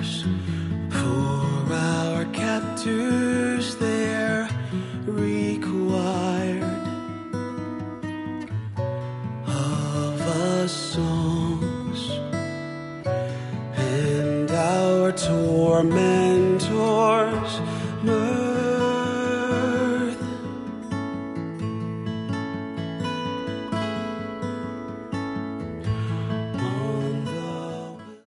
For our captors there required of us songs, and our tormentors